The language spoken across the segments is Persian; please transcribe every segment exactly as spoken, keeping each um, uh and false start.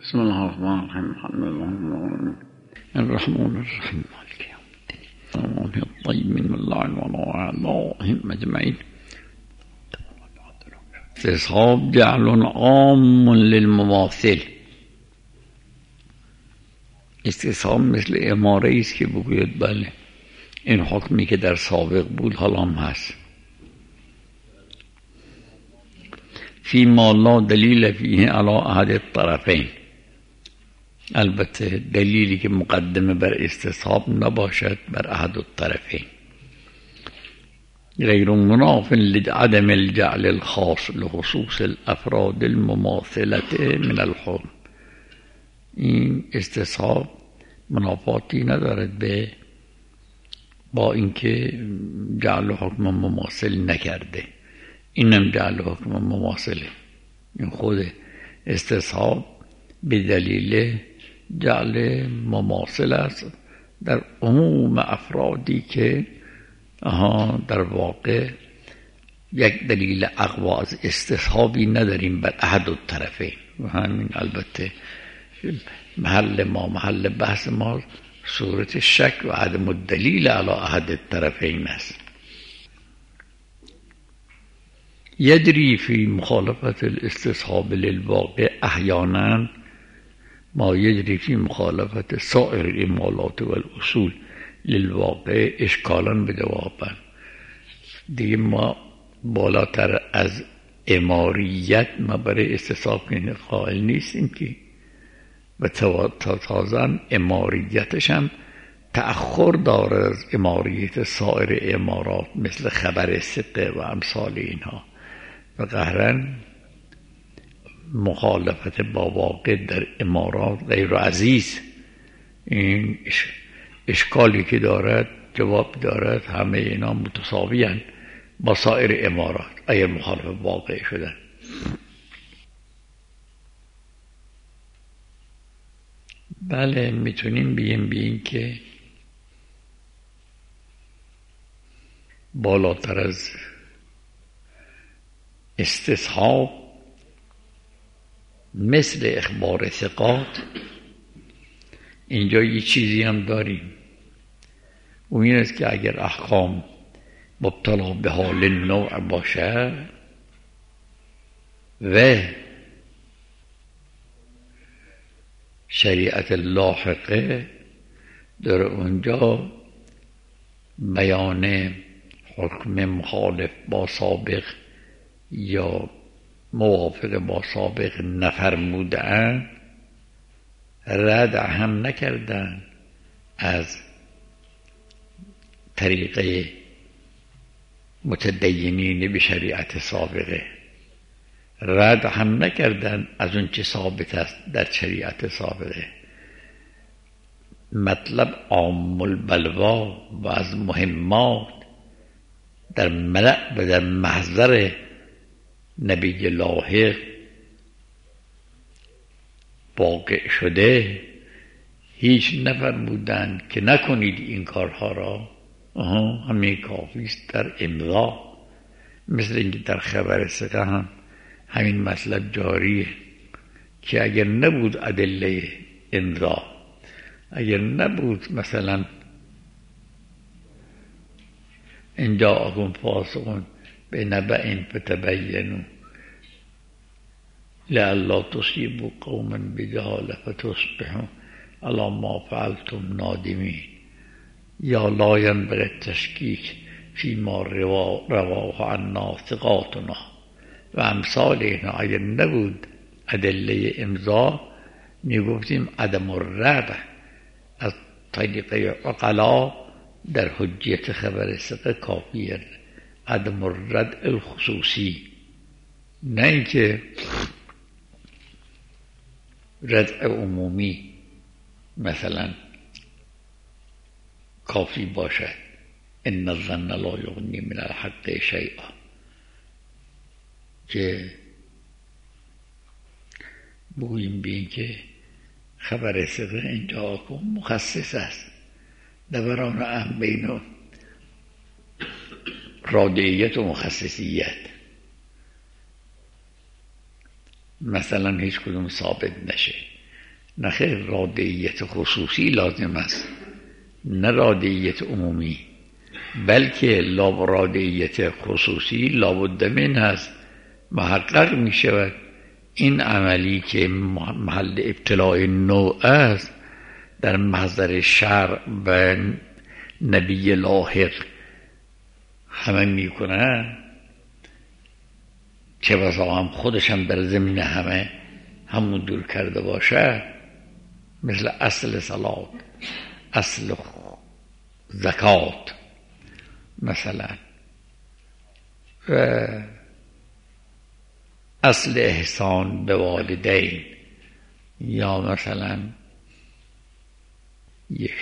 بسم الله الرحمن الرحيم الحمد لله الرحمن الرحيم مالك يوم الدين الطيب من اللعن وعلىهم أجمعين. استصحاب جعل عام للمماثل. استصحاب مثل اماره است که بگوید بله این حکمی که در سابق بود حالا هم هست. فيما لا دلیل فیه علی احد الطرفین. البته دلیلی که مقدمه بر استصحاب نباشد بر احد الطرفین. غیر مناف لعدم الجعل الخاص لخصوص الافراد المماثلة من الحكم. این استصحاب منافاتی ندارد به با اینکه جعل حکم مماثل نکرده. اینم جعل حکم مماثله. این خود استصحاب به دلیل جعل مماثل است در عموم افرادی که آها در واقع یک دلیل اقوی از استصحابی نداریم بر احد الطرفین. و همین البته محل ما محل بحث ما صورت شک و عدم الدلیل علی احد الطرفین است. یجری فی مخالفت الاستصحاب للواقع احیانا ما یجری فی مخالفت سایر الامالات و الاصول للواقع اشکالا به جوابا. دیگه ما بالاتر از اماریت ما برای استصحاب قائل نیستیم که و تازن اماریتش هم تأخر داره از اماریت سایر امارات مثل خبر ثقه و امثال اینها. و قهرن مخالفت با واقع در امارات غیر عزیز. این اشکالی که دارد جواب دارد همه اینا متساوی هستند با سایر امارات اگر مخالف واقع شدن. بله میتونیم بگیم بگیم که بالاتر از استصحاب مثل اخبار ثقات اینجا یه چیزی هم داریم. و این است که اگر احکام مبتلا به حال نوع باشه و شریعت لاحقه در اونجا بیان حکم مخالف با سابق یا موافق با سابق نفرمودن، رد هم نکردن از طریق متدینین به شریعت سابقه، رد هم نکردن از اون چه ثابت است در شریعت سابقه. مطلب عام البلوا و از مهمات در ملأ و در محضر نبی لاحق واقع شده هیچ نفرمودن که نکنید این کارها را. آها همین کافی است در امضا. مثل اینکه در خبر ثقه هم همین مطلب جاریه که اگر نبود ادله امضا، اگر نبود مثلا ان جاءکم فاسق بنبأ فتبینوا لئلا تصیبوا قوما بجهاله فتصبحوا علی ما فعلتم نادمین، یا لا ينبغي التشکیک فیما رواه عنا ثقاتنا و امثال اینا. اگر نبود ادله امضا میگفتیم عدم الرد از طریق عقلا در حجیت خبر ثقه کافیه. عدم الرد الخصوصی، نه اینکه رد عمومی مثلا کافی باشد. ان الظن لا یغنی من الحق شیئا، که بگوییم بین که خبر ثقه اینجا مخصص است دوران هم بین رادعیت و مخصصیت. مثلا هیچ کدوم ثابت نشه نه خیر، رادعیت خصوصی لازم است، نه رادعیت عمومی، بلکه رادعیت خصوصی لابد من هست. محقق می شود این عملی که محل ابتلاع نوع است در محضر شرع و نبی لاحق همه می کنن، چه بسا هم خودشم در ضمن همه همون دور کرده باشه، مثل اصل صلات، اصل زکات مثلا، و اصل احسان به والدین، یا مثلا یک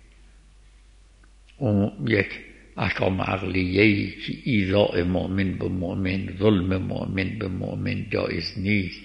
یک احکام عقلیه‌ای که ایذاء مؤمن به مؤمن، ظلم مؤمن به مؤمن جایز نیست،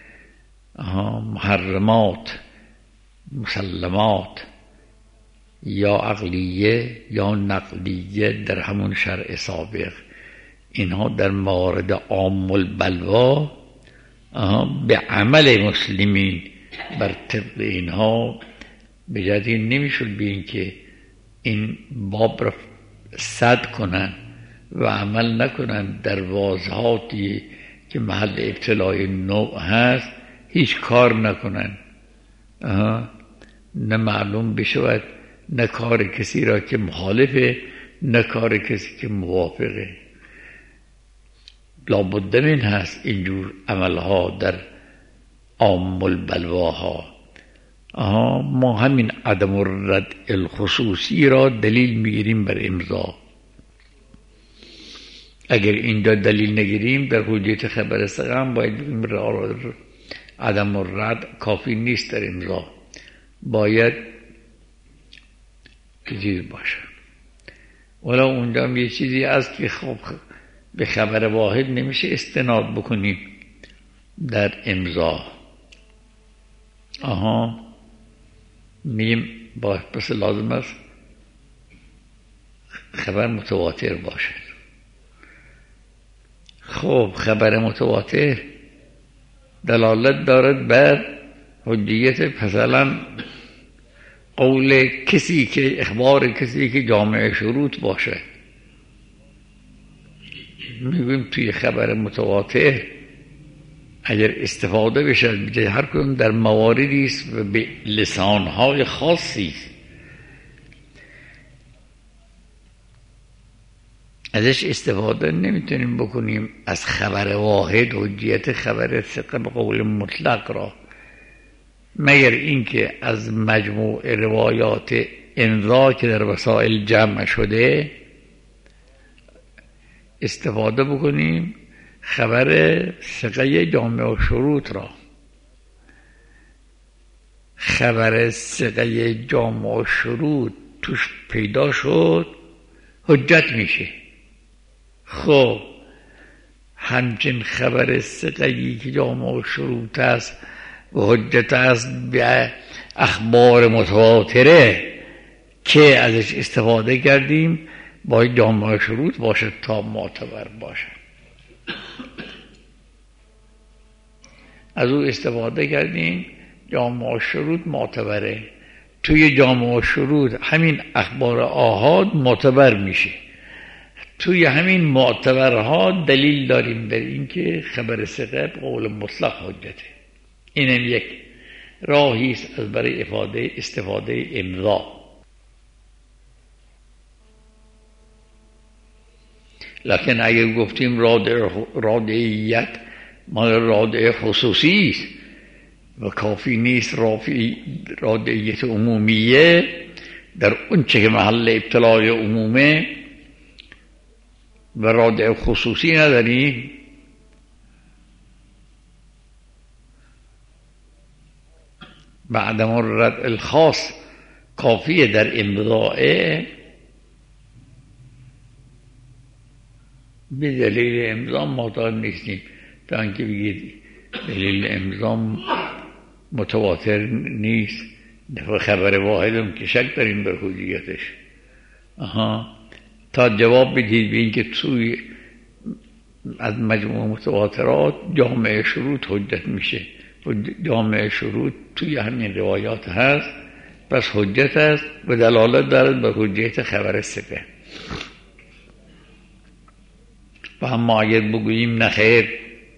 محرمات، مسلمات، یا عقلیه یا نقلیه در همون شرع سابق، اینها در موارد عام البلوا به عمل مسلمین بر طبق اینها به جدی نمیشد بین که این باب را سد کنن و عمل نکنن در واضحاتی که محل ابتلاع نوع هست، هیچ کار نکنن، نه معلوم بشود، نه کار کسی را که مخالفه، نه کار کسی که موافقه. لابد من هست اینجور عملها در عام البلواها. آها، ما همین عدم الرد الخصوصی را دلیل میگیریم بر امضا. اگر اینجا دلیل نگیریم در حجیت خبر سقم، باید بگیم عدم الرد کافی نیست در امضا، باید که چیز باشه. ولی اونجا هم یه چیزی است که خب به خبر واحد نمیشه استناد بکنیم در امضا. آها، میم با پس لازم است خبر متواتر باشد. خب خبر متواتر دلالت دارد بر حجیت مثلا قول کسی که اخبار کسی که جامع شروط باشه. میگویم توی خبر متواتر اگر استفاده بشه هر کدوم در مواردی است و به لسانهای خاصی است، ازش استفاده نمیتونیم بکنیم از خبر واحد حجیت خبر ثقه به قول مطلق را، مگر اینکه از مجموع روایات امضا که در وسائل جمع شده استفاده بکنیم خبر ثقه جامع و شروط را. خبر ثقه جامع و شروط توش پیدا شد حجت میشه. خب همچنین خبر ثقه‌ای که جامع و شروط است و حجت است به اخبار متواتره که ازش استفاده کردیم، باید جامع و شروط باشد تا معتبر باشد. از او استفاده کردیم، جامع و شروط معتبره. توی جامع و شروط همین اخبار آحاد معتبر میشه. توی همین معتبرها دلیل داریم بر این که خبر ثقه قول مطلق حجته. اینم یک راهی است از برای افاده استفاده امضا. لکن اگر گفتیم رادعیت مال رادع خصوصی است و کافی نیست رادعیت عمومیه در اون چه که محل ابتلاع عمومه و رادع خصوصی نداریم، و عدم الرد الخاص کافیه در امضاء، به دلیل امضا معتاد نیستیم. تا اینکه بگید دلیل امضا متواتر نیست، خبر واحدم که شک داریم بر حجیتش. آها، تا جواب بدید به این که توی از مجموع متواترات جامع شروط حجت میشه. جامع شروط توی همین روایات هست، پس حجت است و دلالت دارد به حجیت خبر ثقه. و اما اگر بگوییم نخیر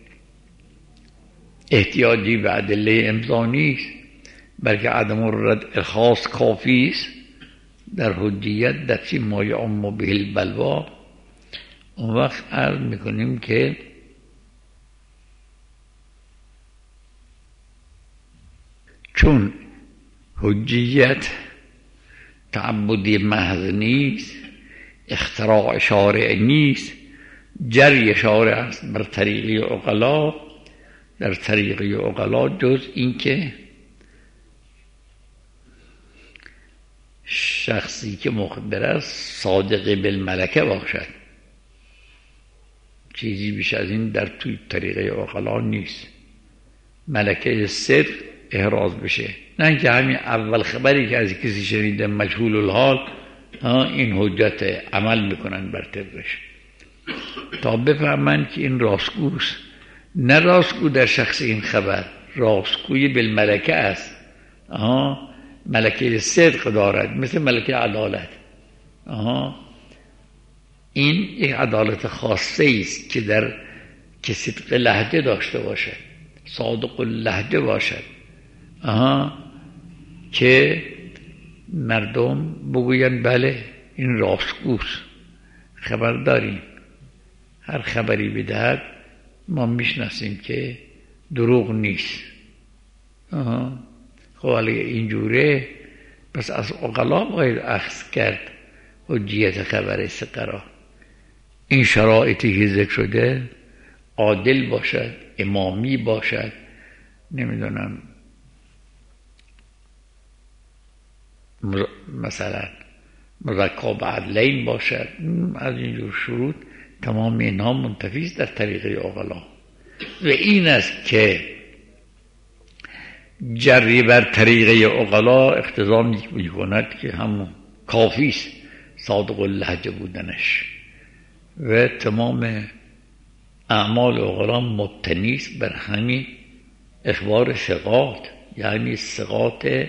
احتیاجی به ادله امضا نیست، بلکه عدم الرد خاص کافی است در حجیت در چی ما یعم به البلوا، اون وقت عرض میکنیم که چون حجیت تعبدی محض نیست، اختراع شارع نیست، جری شارع است بر طریقی عقلا، در طریقی عقلا جز این که شخصی که مخبر است صادق بالملکه باشد، چیزی بیش از این در توی طریقه عقلا نیست. ملکه صدق احراز بشه، نه اینکه همین اول خبری که از کسی شنیده مجهول الحال این حجت عمل میکنن بر طبقش، تا بفهمن که این راستگوست. نه راستگو در شخص این خبر، راستگوی بالملکه است. آها، ملکه صدق دارد، مثل ملکه عدالت. آها، این یک عدالت خاصه است که در که صدق لهجه داشته باشد، صادق اللهجه باشد. آها، که مردم بگوین بله این راستگوست، خبر داریم، هر خبری بدهد ما میشناسیم که دروغ نیست. آها، خب اگه اینجوره پس از عقلا باید اخذ کرد حجیت خبر ثقه را. این شرایطی که ذکر شده عادل باشد، امامی باشد، نمیدونم مثلا مذکا به عدلین باشد، از اینجور شروط تمام اینها منتفی است در طریقه عقلا. و این است که جری بر طریقه عقلا اقتضا می کند که همون کافی است صادق اللهجه بودنش، و تمام اعمال عقلا مبتنی است بر همین اخبار ثقات، یعنی ثقات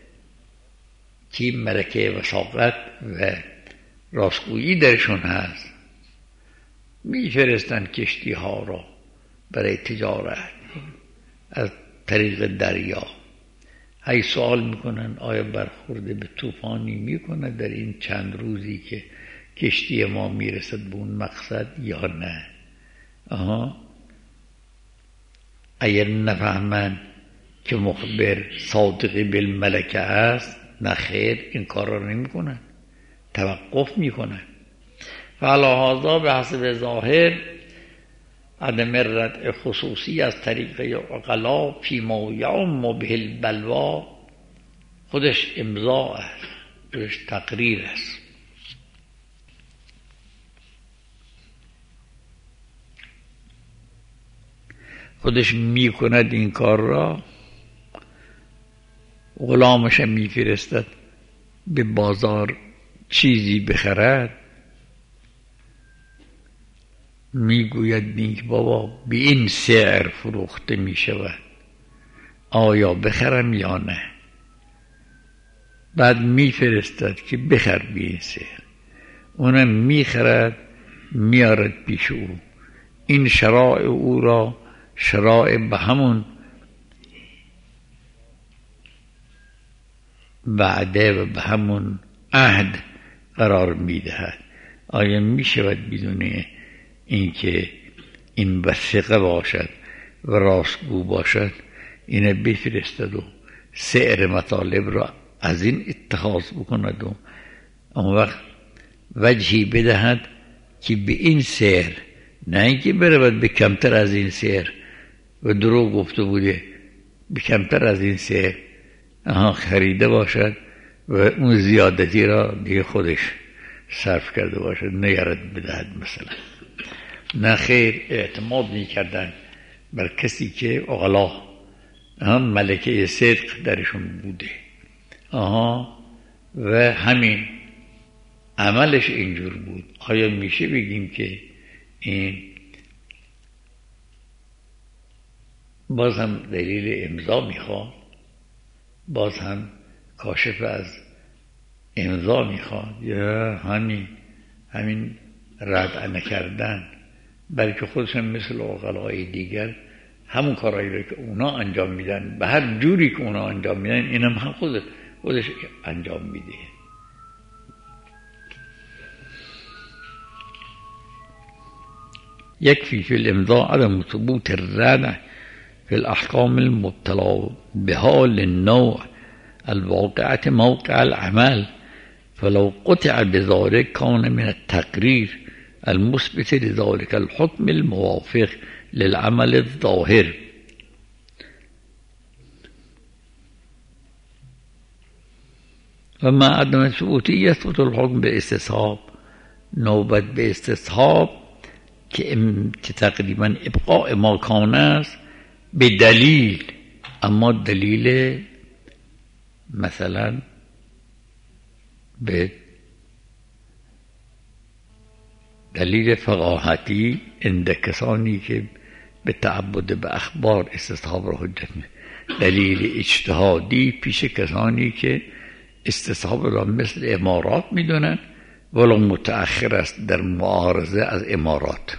که ملکه وثاقت و راستگویی درشون هست. میفرستند کشتی ها را برای تجارت از طریق دریا. هی سوال میکنن آیا برخورده به طوفانی میکنه در این چند روزی که کشتی ما میرسد به اون مقصد یا نه؟ آها، اگر نفهمن که مخبر صادقی بالملکه است، نه خیر، این کار را نمی کنن، توقف می کنن. فعلا به حسب ظاهر عدم ردع خصوصی از طریق عقلا فی ما یعم به البلوا خودش امضا است، خودش تقریر است. خودش می کند این کار را، غلامش می فرستد به بازار چیزی بخرد، می گوید نیک بابا به این سعر فروخته می شود، آیا بخرم یا نه؟ بعد می فرستد که بخر به این سعر، اونم می خرد میارد پیش او. این شرائع او را شرائع به همون وعده و به همون عهد قرار میدهد. آیا می شود بدون اینکه این وثقه باشد و راستگو باشد اینه بفرستد و سعر مطالب را از این اتخاذ بکند و اون وقت وجهی بدهد که به این سعر، نه اینکه برود به کمتر از این سعر و دروغ گفته بوده، به کمتر از این سعر آها خریده باشد و اون زیادتی را دیگه خودش صرف کرده باشد، نیارد بدهد مثلا. نه خیر، اعتماد می کردن بر کسی که عقلا هم ملکه صدق درشون بوده. آها، و همین عملش اینجور بود. آیا میشه بگیم که این باز هم دلیل امضا میخواد، باز هم کاشف از امضا میخواد، یا همین همین رد نکردن، بلکه خودشون مثل عقلای دیگر همون کارهایی رو که اونا انجام میدن به هر جوری که اونا انجام میدن اینم هم خود خودش انجام میده. يكفي في الإمضاء عدم ثبوت الردع في الأحكام المبتلى بها للنوع الواقعة موقع العمل، فلو قطع بذلك كان من التقرير المثبت لذلك الحكم الموافق للعمل الظاهر. ومع عدم ثبوته يثبت الحكم بالاستصحاب. نوبت به استصحاب که تقریبا ابقاء ما کان است به دلیل، اما دلیل مثلا به دلیل فقاهتی عند کسانی که به تعبد به اخبار استصحاب را حجت می، دلیل اجتهادی پیش کسانی که استصحاب را مثل امارات میدونن ولو متأخر است در معارضه از امارات.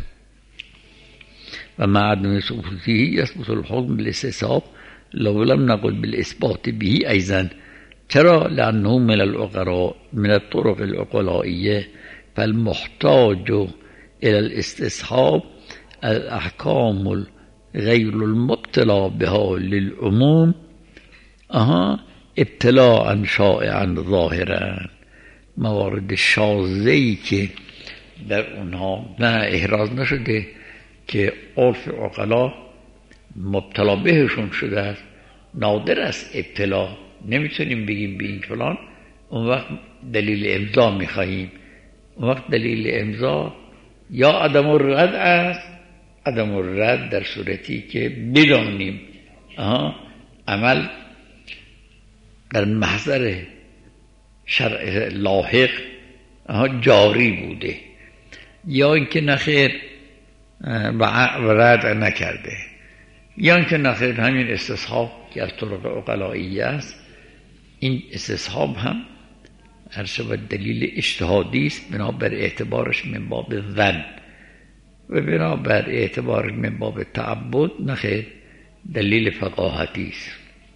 و مع عدم ثبوته يثبت الحكم بالاستصحاب لو لم نقل بالاثبات به ايضا. چرا؟ لانه من العقلاء من الطرق العقلائيه، فالمحتاج الى الاستصحاب الاحكام غير المبتلى بها للعموم اها ابتلاعا شائعا ظاهرا، موارد شاذه‌ای که در اونها نه احراز نشده که عرف عقلا مبتلا بهشون شده است، نادر است ابتلا، نمیتونیم بگیم به این فلان، اون وقت دلیل امضا میخواییم. اون وقت دلیل امضا یا عدم الرد است، عدم الرد در صورتی که بدانیم آها عمل در محضر شرع لاحق جاری بوده، یا اینکه نخیر و رد نکرده، یا اینکه نخیر همین استصحاب که از طرق عقلائیه است. این استصحاب هم هر شود دلیل اجتهادی است بنابر اعتبارش من باب ظن و بنابر اعتبارش من باب تعبد نخیر دلیل فقاهتی است.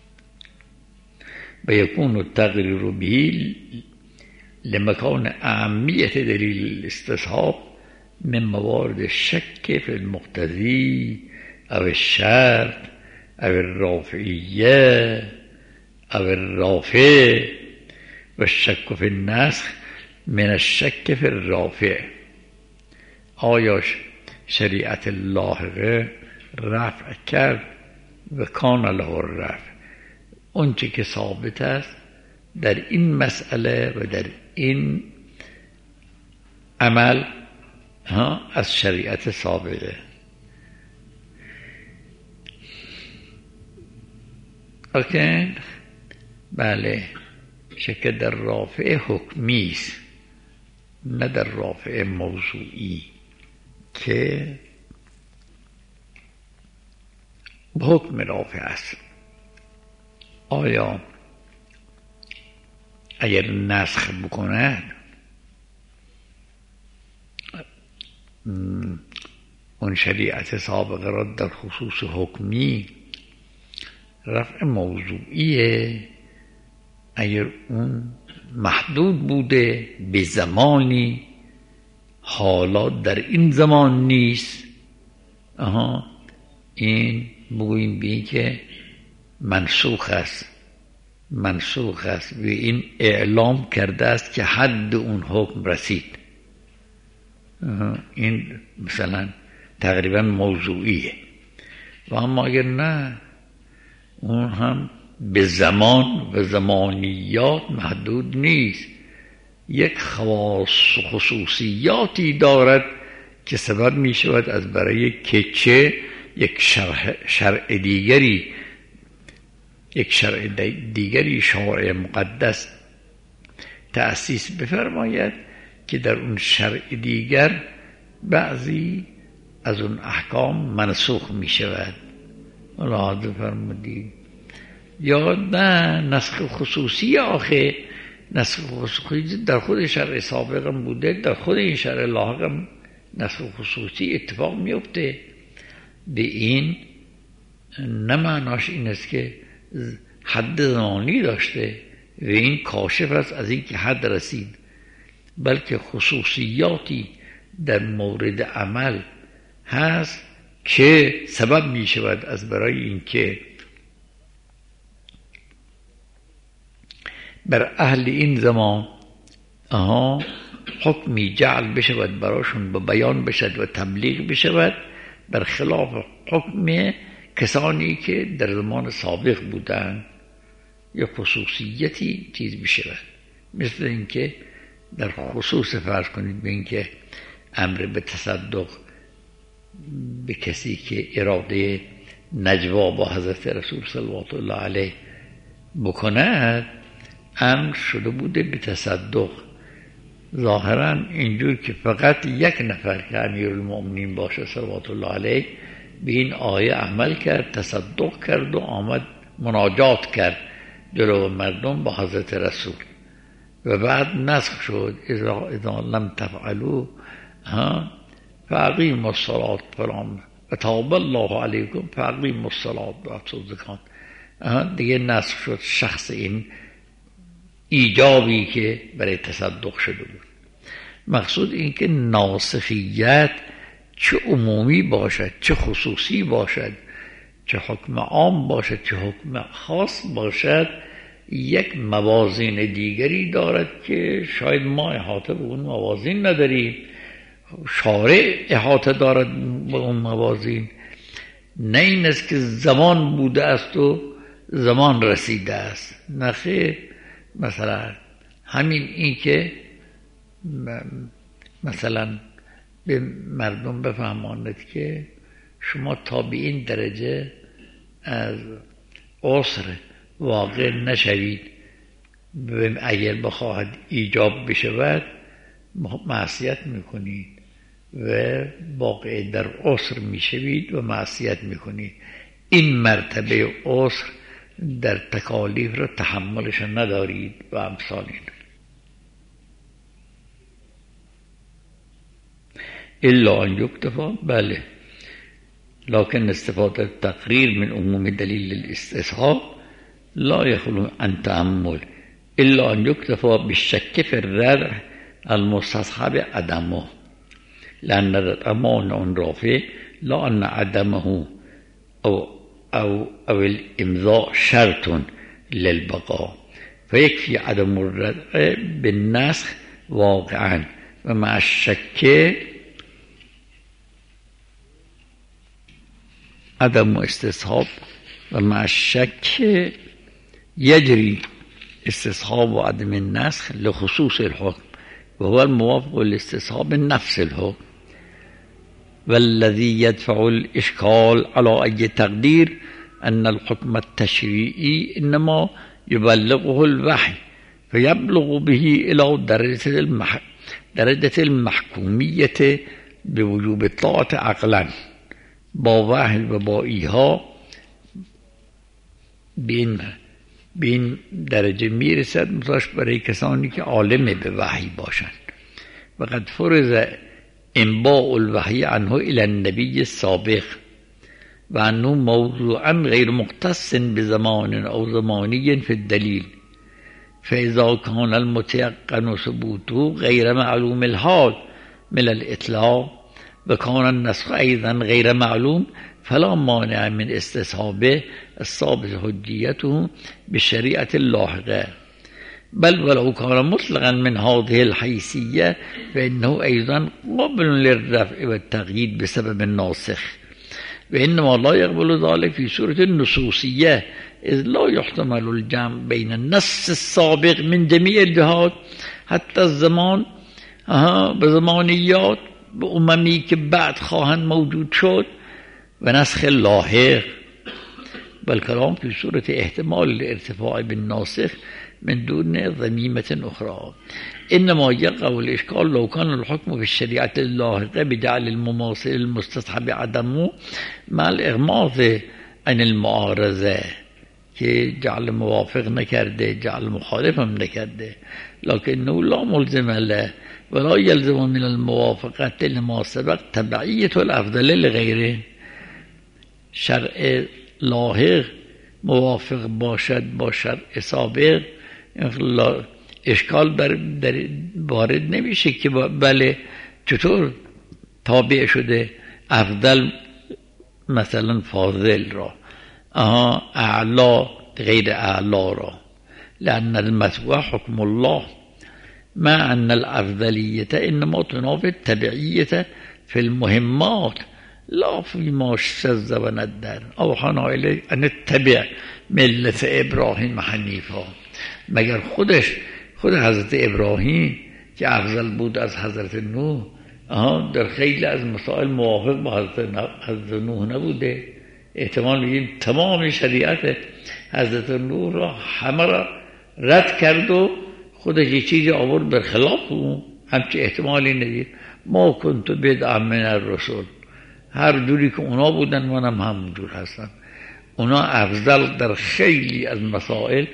و یکون التقریر به لمکان اهمیت دلیل الاستصحاب من موارد الشك في المقتضي او الشرط او الرافعیه او الرافع و الشك في النسخ من الشك في الرافع. آیا شریعت لاحقه رفع کرد و کان له الرفع؟ اون چی که ثابت است در این مسئله و در این عمل ها از شریعت ثابته. اوکی؟ بله، شک در رافع حکمی است نه در رافع موضوعی که به حکم رافع است. آیا اگر نسخ بکند اون شریعت سابقه را در خصوص حکمی رفع موضوعیه؟ اگر اون محدود بوده به زمانی، حالا در این زمان نیست، آها این بگوییم به این که منسوخ است، منسوخ است و این اعلام کرده است که حد اون حکم رسید. این مثلا تقریبا موضوعیه. و اما اگر نه، اون هم به زمان و زمانیات محدود نیست، یک خواص و خصوصیاتی دارد که سبب می شود از برای کچه یک شرع, شرع دیگری یک شرع دیگری شرع مقدس تأسیس بفرماید که در اون شرع دیگر بعضی از اون احکام منسوخ می شود. ملاحظه فرمودید. یا نه نسخ خصوصی، آخه نسخ خصوصی در خود شرع سابق هم بوده، در خود این شرع لاحق هم نسخ خصوصی اتفاق میفته. به این نه معناش این است که حد زمانی داشته و این کاشف است از این که حد رسید، بلکه خصوصیاتی در مورد عمل هست که سبب می شود از برای اینکه بر اهل این زمان آها حکمی جعل بشود براشون، با بیان بشود و تبلیغ بشود، برخلاف حکم کسانی که در زمان سابق بودن، یا خصوصیتی چیز بشود. مثل اینکه در خصوص فرض کنید به اینکه امر به تصدق به کسی که اراده نجوا با حضرت رسول صلوات الله علیه بکند امر شده بوده به تصدق. ظاهرا اینجور که فقط یک نفر که امیرالمؤمنین باشه صلوات الله علیه به این آیه عمل کرد، تصدق کرد و آمد مناجات کرد جلو مردم با حضرت رسول و بعد نسخ شد اذا, اذا لم تفعلوا ها فاقیموا الصلاة فلان و تاب الله علیکم فاقیموا الصلاة و زکات. دیگه نسخ شد شخص این ایجابی که برای تصدق شده بود. مقصود این که ناسخیت چه عمومی باشد چه خصوصی باشد، چه حکم عام باشد چه حکم خاص باشد، یک موازین دیگری دارد که شاید ما احاطه به اون موازین نداریم، شارع احاطه دارد به اون موازین. نه این است که زمان بوده است و زمان رسیده است، نه خیر. مثلا همین این که مثلا به مردم بفهماند که شما تا به این درجه از عسر واقع نشوید، اگر بخواهد ایجاب بشود معصیت میکنید و واقع در عسر میشوید و معصیت میکنید. این مرتبه عسر در تکالیف را تحملش ندارید و امثال این. الا ان یکتفا، بله، لكن استفاده التقریر من عموم دلیل الاستصحاب لا يخلو عن تأمل الا ان يكتفى بالشك في الردع المستصحب عدمه لأن الأمان رافع لا أن عدمه أو أو أو الإمضاء شرط للبقاء، فيكفي عدم الردع بالنسخ واقعا ومع الشك عدم استصحاب ومع الشك يجري استصحاب وعدم النسخ لخصوص الحكم وهو الموافق لاستصحاب نفس الحكم. والذي يدفع الإشكال على أي تقدير أن الحكم التشريعي إنما يبلغه الوحي فيبلغ به إلى درجة المح... درجة المحكومية بوجوب الطاعة عقلا با وحی و با ایها بین بین درجه میرسد متاش برای کسانی که عالم به وحی باشند. و قد فرض انباء الوحی عنه الى النبی السابق و انه موضوعا غیر مختص بزمان او زمانی في الدلیل، فاذا كان المتيقن ثبوته غیر معلوم الحال من الاطلاق وكان النسخ ايضا غير معلوم فلا مانع من استصحابه الثابت حجيته بالشريعة اللاحقة، بل ولو كان مطلقا من هذه الحيثية فإنه أيضا قابل للرفع والتقييد بسبب الناسخ، وإنما لا يقبل ذلك في صورة النصوصية إذ لا يحتمل الجمع بين النص السابق من جميع الجهات حتى الزمان بزمانيات به اممی که بعد خواهند موجود شد و نسخ لاحق، بل کلام فی صورت احتمال الارتفاع بالناسخ من دون ضمیمة اخرى. انما يقع الاشكال لو كان الحكم في الشريعة اللاحقة بجعل المماثل المستصحب عدمه مع الاغماض عن المعارضه که جعل موافق نکرده، جعل مخالف هم نکرده، لکنه لا ملزم له ولا یلزم من الموافقت لما سبق تبعیت الافضل لغیره. شرع لاحق موافق باشد با شرع سابق اشکال در, در وارد نمیشه که بله چطور تابع شده افضل مثلا فاضل را آها اعلا غیر اعلا را، لأن المتبوع حكم الله مع أن الأفضلية إنما تنافي التبعية في المهمات لا فيما شذ وندر. أوحنا إليه أن اتبع ملة إبراهيم حنيفا. مگر خودش خود حضرت ابراهیم که افضل بود از حضرت نوح آها در خیلی از مسائل موافق با حضرت, حضرت نوح نبوده. احتمال میگیم تمام شریعت حضرت نوح را همه را رد کرد و خودش یه چیزی آورد برخلاف اون، همچه احتمالی ندید. ما کنت بدعا من الرسول، هر جوری که اونا بودن منم همون جور هستم. اونا افضل در خیلی از مسائل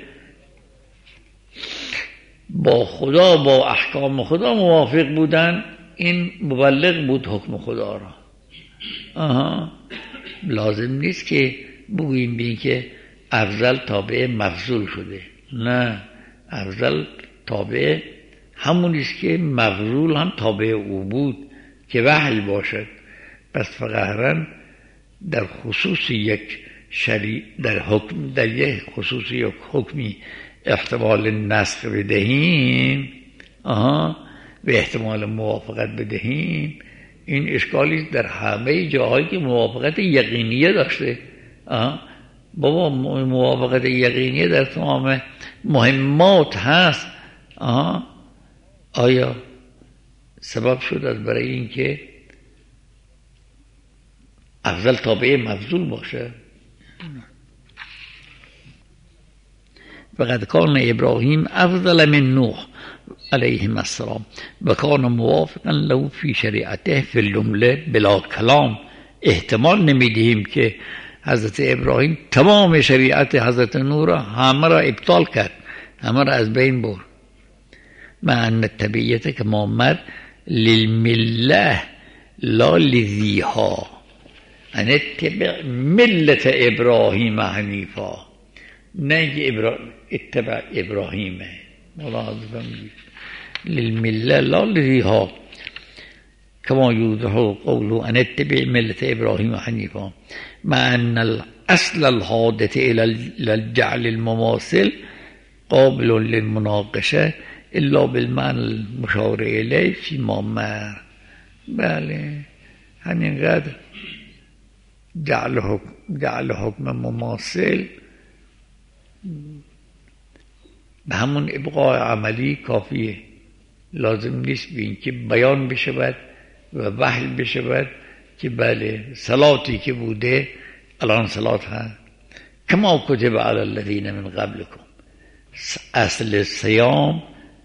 با خدا با احکام خدا موافق بودن، این مبلغ بود حکم خدا را. آها لازم نیست که بگوییم بین که افضل تابع مفضول شده، نه، افضل تابع همونیست که مفضول هم تابع او بود که وحی باشد. پس فقهرن در خصوص یک شریع در حکم در یک خصوص یک حکمی احتمال نسخ بدهیم آها به احتمال موافقت بدهیم، این اشکالی در همه جاهایی که موافقت یقینیه داشته. آها بابا موافقت یقینیه در تمام مهمات هست. آها آیا سبب شد از برای این که افضل تابع مفضول باشه؟ فقد کان ابراهیم افضل من نوح علیه السلام و کان موافقا له فی شریعته فی الجمله بلا کلام. احتمال نمیدهیم که حضرت ابراهیم تمام شریعت حضرت نوح را همه را ابطال کرد، همه را از بین برد. مع ان التبعیت کما مر للمله لا لذیها، ان اتبع ملت ابراهیم حنیفا، نه ابرا... اتبع ابراهیمه ملاحظه للمله لا لذیها كما يوضح قوله ان اتبع ملة ابراهيم حنيفا، مع ان الاصل الحادث الى الجعل المماثل قابل للمناقشه الا بالمعنى المشار اليه فيما مر. بله همینقدر جعل حکم جعل حکم مماثل به همون ابقاء عملی کافیه، لازم نیست به این که بیان بشود و وحی بشود که بله صلاتی که بوده الان صلات هست. کما کتب علی الذین من قبلکم، اصل صیام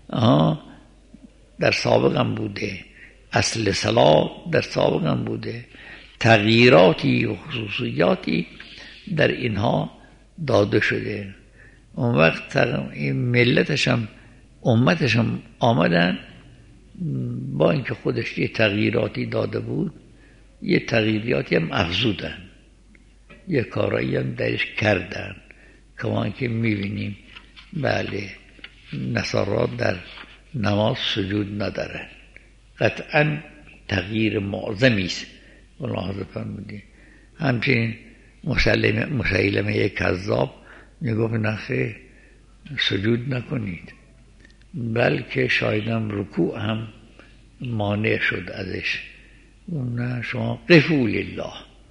در سابق هم بوده، اصل صلات در سابق هم بوده، تغییراتی و خصوصیاتی در اینها داده شده. اون وقت این ملتش هم امتش هم آمدن با اینکه خودش یه تغییراتی داده بود، یه تغییراتی هم افزودن، یه کارایی هم درش کردن. کمان که میبینیم بله نصارا در نماز سجود ندارن، قطعا تغییر معظمی است. ملاحظه فرمودید. همچنین مسلمه مسیلمه کذاب میگفت نخیر سجود نکنید، بلکه شایدم رکوع هم مانع شد ازش. نه شما قفوا لله،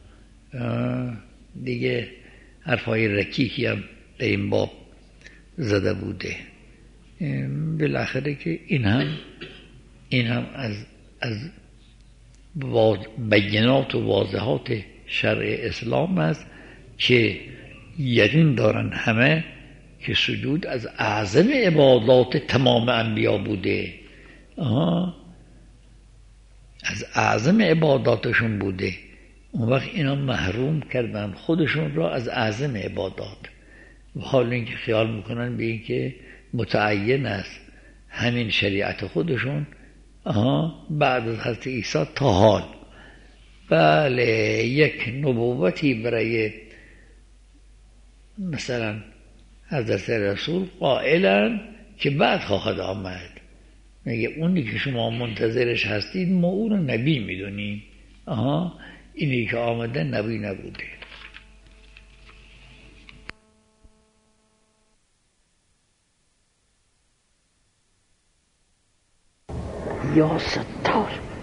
دیگه حرفای رکیکی هم در این باب زده بوده. بالاخره که این هم این هم از از بینات و واضحات شرع اسلام است که یقین دارن همه که سجود از اعظم عبادات تمام انبیا بوده. آها از اعظم عباداتشون بوده. اون وقت اینا محروم کردن خودشون را از اعظم عبادات، و حال اینکه خیال میکنن به این که متعین است همین شریعت خودشون آها بعد از حضرت عیسی تا حال. بله یک نبوتی برای مثلا حضرت رسول قائلن که بعد خواهد آمد، میگه اونی که شما منتظرش هستید ما اون رو نبی میدونیم، آها اینی که آمده نبی نبوده. یا ستار